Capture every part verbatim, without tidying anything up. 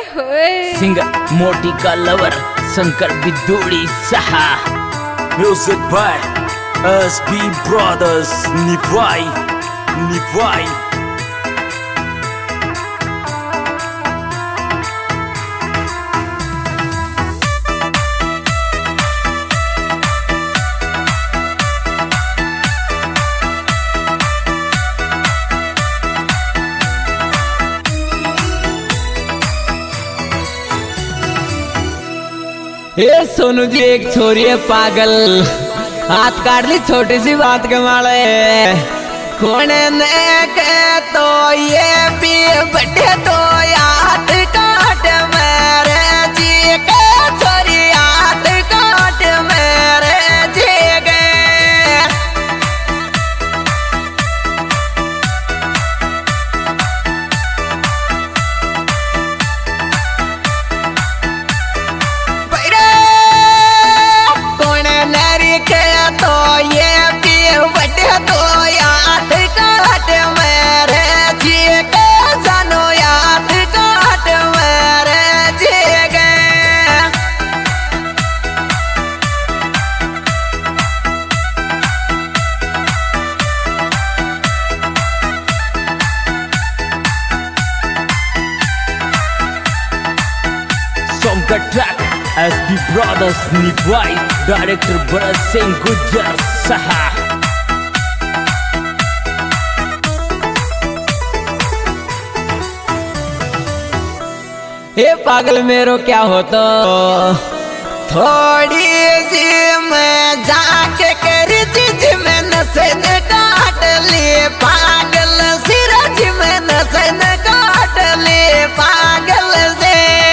होए सिंगर मोटी का लवर शंकर बिदुड़ी सहा। Music by S B brothers Niwai Niwai. ये सोनू जी एक छोरी है पागल, हाथ काट ली छोटी सी बात के मारे। कौन ने के तो ये भी बटे तो याद काट मेरे जी के छोरी याद काट मेरे जी के। सॉन्ग का track S B brothers Niwai, director Bharat Singh Gujjar सहा। हे पागल मेरो क्या होता थोड़ी सी मैं जाके करी चीज में नसन काट लिए पागल सिरज में नसन काट लिए पागल से।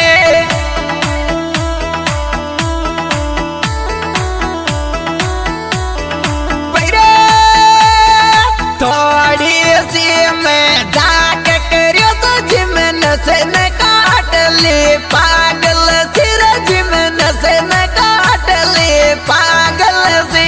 थोड़ी सी मैं जाके करी चीज में नसन काट लिए पागल सिरज में नसन काट लिए पागल से।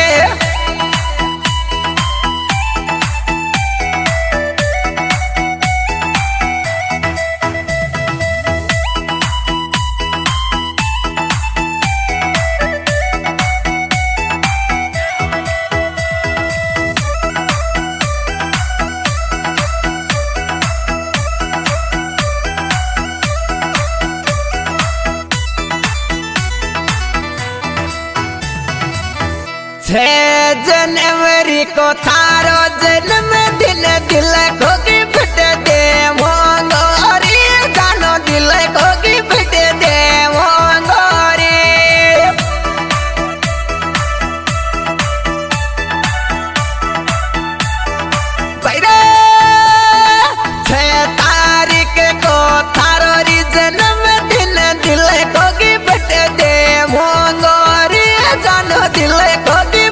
छह जनवरी को थारो जन्म दिन, दिल को की फिट दे मोंगोरी जानो, दिल को की फिट दे मोंगोरी। छह तारीख को थारो री जन्म दिन, दिल को की फिट दे मोंगोरी जानो, दिल को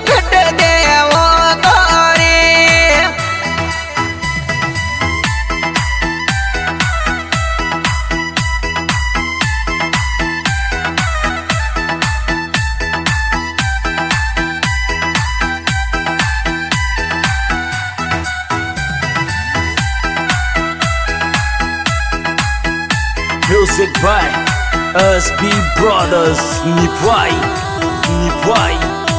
music by S B brothers Niwai Niwai.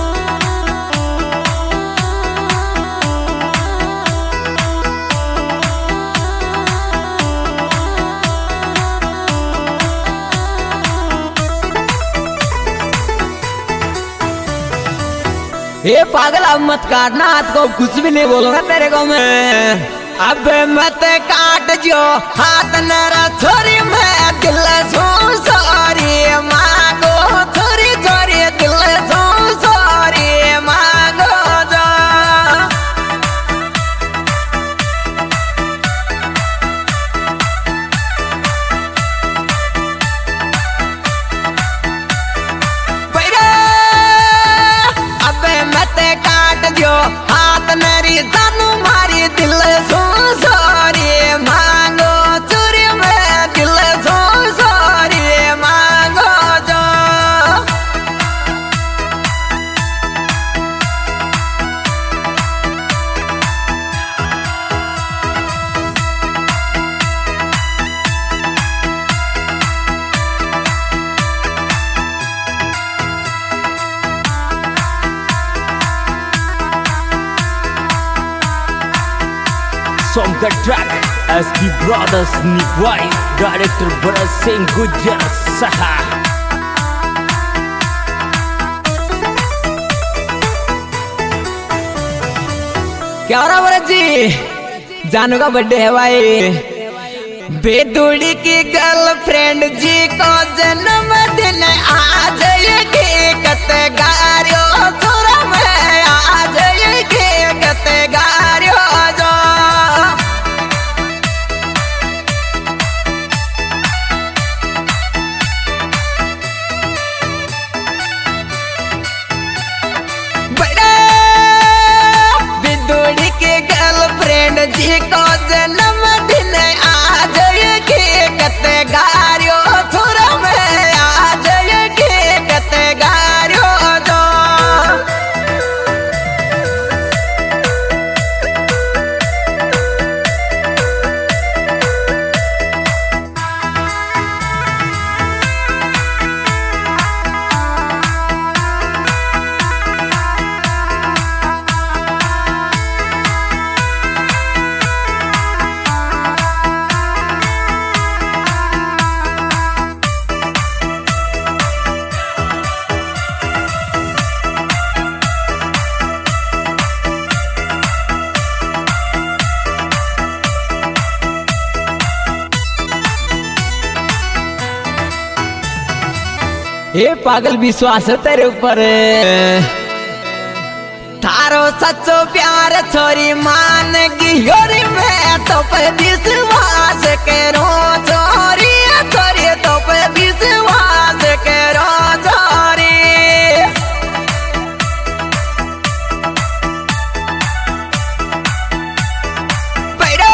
ये पागल अब मत काटना हाथ को, कुछ भी नहीं बोलूंगा तेरे को मैं। अब मत काट जो हाथ नरा छोरी, मैं दिल सो सॉरी मांगो छोरी छोरी, दिल सो सॉरी मांगो जो। अब मत काट जो हाथ नरी जानू मारी, दिल सो सॉरी मांगो चोरी, मैं दिल सो सॉरी मांगो जो। the track S B Brothers Nipwai, Director Bharat Singh Gujjar Saha. क्या हो रहा भरत जी? जानू का बर्थडे है भाई। बेदुड़ी की गर्लफ्रेंड जी को जन्मदिन आज ये केक गारियो थोड़ा मैं आज ये केक गारियो जो बड़े बेदुड़ी की गर्लफ्रेंड जी को जन्मदिन आज ये केक गारियो थोड़ा मैं आज ये केक गारियो जो ये पागल विश्वास है तेरे ऊपर थारो सच्चो प्यार छोरी मान गियोरी मैं तो पे विश्वास करो छोरी छोरी तो पे विश्वास करो छोरी बैठो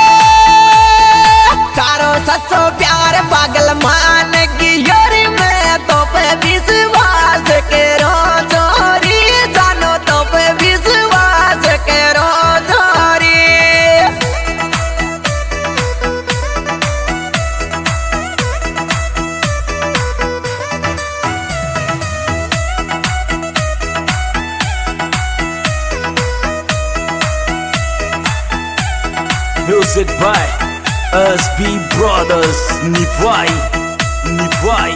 थारो सच्चो प्यार पागल मान गियोरी मैं तो पे विश्वास करो छोरी जानो तो पे विश्वास करो छोरी Music by S B Brothers Nipwai, Nipwai.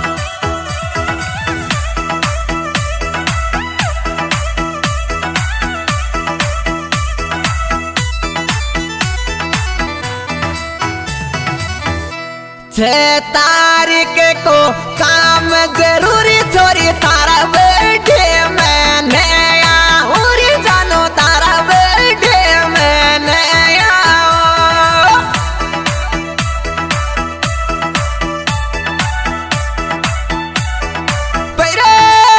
छह तारीख को काम जरूरी छोरी तारा बैठे मैंने आऊरी जानो तारा बैठे मैंने आओ पहले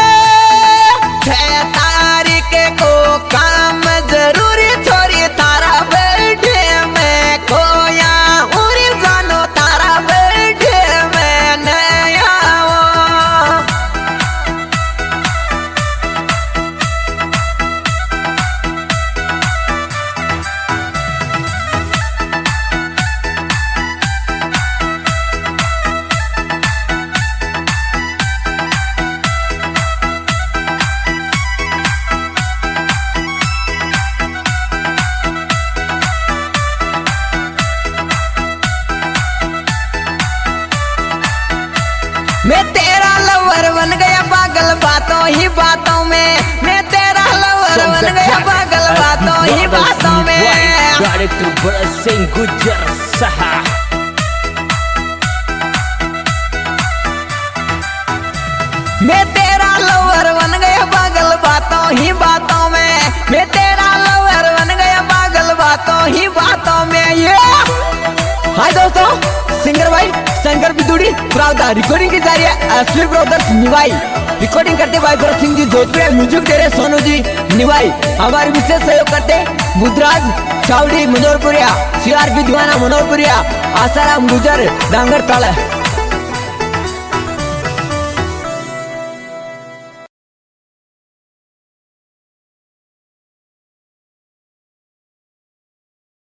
छह तारीख को काम जरूरी छोरी तारा बैठे मैं खोया उरी जानो तारा मैं तेरा लवर बन गया पागल बातों ही बातों में मैं तेरा लवर बन गया पागल बातों ही बातों में Director Bharat Singh Gujjar Saha. मैं तेरा लवर बन गया पागल बातों ही बातों में मैं तेरा लवर बन गया पागल बातों ही बातों में ये हाय दोस्तों सिंगर भाई शंकर बिदुड़ी प्रावधा रिकॉर्डिंग की जा रही है S B brothers Niwai recording करते भाई भरत सिंह जी जोधपुर म्यूजिक दे रहे सोनू जी निवाई हमारे विशेष सहयोग करते Buddhraj Chawri Manoharpuriya C R P Deewana Manoharpuriya Asaram गुजर डांगर ताला।